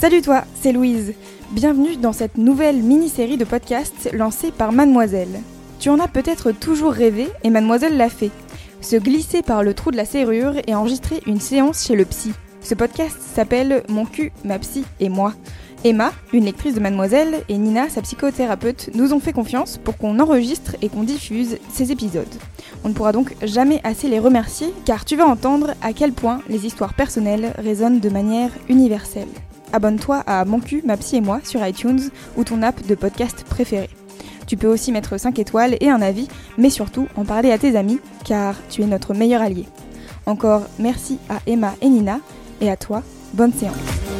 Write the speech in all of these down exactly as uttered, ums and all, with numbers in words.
Salut toi, c'est Louise. Bienvenue dans cette nouvelle mini-série de podcasts lancée par Mademoiselle. Tu en as peut-être toujours rêvé et Mademoiselle l'a fait. Se glisser par le trou de la serrure et enregistrer une séance chez le psy. Ce podcast s'appelle Mon cul, ma psy et moi. Emma, une lectrice de Mademoiselle, et Nina, sa psychothérapeute, nous ont fait confiance pour qu'on enregistre et qu'on diffuse ces épisodes. On ne pourra donc jamais assez les remercier car tu vas entendre à quel point les histoires personnelles résonnent de manière universelle. Abonne-toi à Mon cul, ma psy et moi sur iTunes ou ton app de podcast préféré. Tu peux aussi mettre cinq étoiles et un avis, mais surtout en parler à tes amis car tu es notre meilleur allié. Encore merci à Emma et Nina et à toi, bonne séance.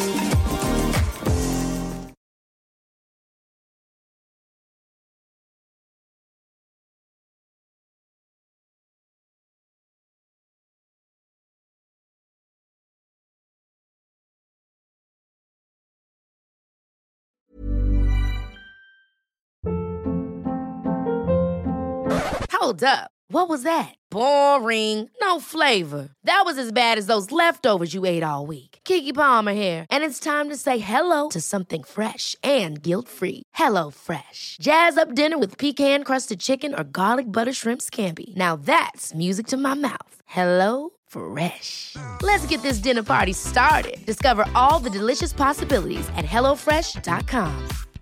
Hold up. What was that? Boring. No flavor. That was as bad as those leftovers you ate all week. Keke Palmer here, and it's time to say hello to something fresh and guilt-free. Hello Fresh. Jazz up dinner with pecan-crusted chicken or garlic butter shrimp scampi. Now that's music to my mouth. Hello Fresh. Let's get this dinner party started. Discover all the delicious possibilities at hello fresh dot com.